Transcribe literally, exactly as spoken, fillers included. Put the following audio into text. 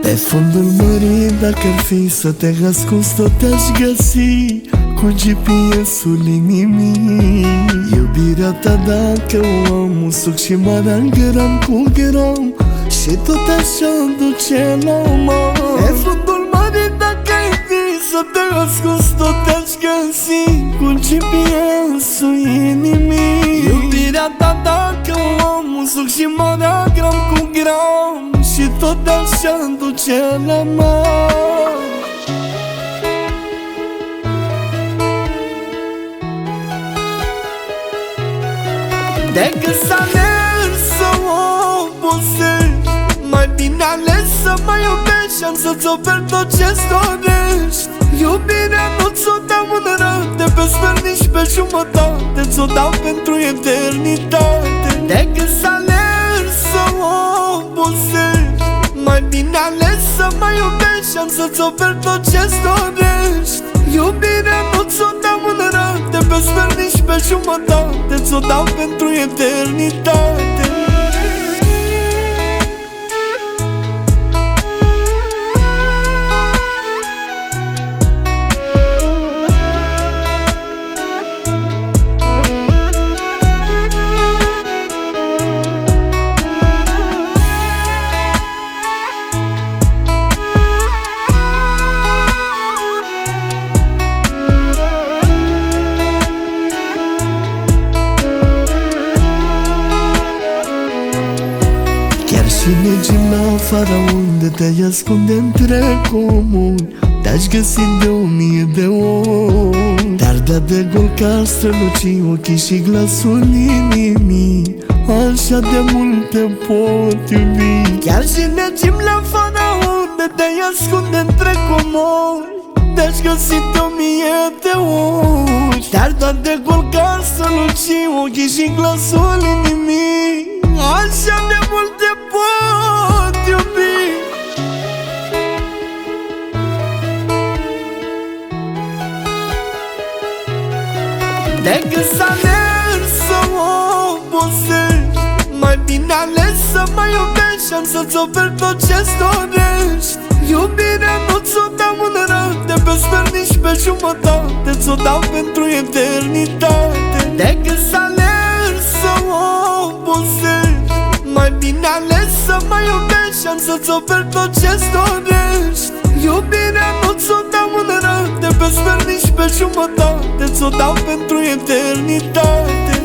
Pe fundul mării, dacă-ar fi să te ascunzi, tot te-aș găsi cu G P S-ul inimii. Iubirea ta dacă o am, un suc și marea gram cu gram, și tot așa duce la mare. Pe fundul mării, dacă ai fi să te ascunzi, tot te-aș găsi cu G P S-ul inimii. Iubirea ta dacă o am, un suc și marea gram cu gram, și tot așa duce la mare. Decât să alergi să o obosești, mai bine ales să mă iubești, am să-ți oferi tot ce-ți dorești. Iubirea nu ți-o dau în rate, pe sfert nici pe jumătate, ți-o dau pentru eternitate. Decât să alergi să o obosești, mai bine ales să mă iubești, am să-ți oferi tot ce-ți dorești. Iubirea nu ți-o dau în rate, pe sfert nici pe jumătate, ți-o dau pentru eternitate. Și mergem la afară unde te-ai ascunde între comuni, te-aș găsi de o mie de ori. Dar de de gol ca străluci ochii și glasul inimii, așa de mult te pot iubi. Chiar și mergem la afară unde te-ai ascunde între comuni, te-aș găsi de o mie de ori. Dar doar de gol ca străluci ochii și glasul inimii, așa de mult te pot iubi. Decât să alergi să o obosești, mai bine ales să mă iubești, am să-ți oferi tot ce-ți dorești. Iubirea nu ți-o dau în rate, pe sfert nici pe jumătate, ți-o dau pentru eternitate. Decât să alergi să o obosești, mai bine ales să mă iubești, am să-ți oferi tot ce-ți dorești. Iubirea nu ți-o dau în rate, pe sfert nici pe jumătate, ți-o dau pentru eternitate.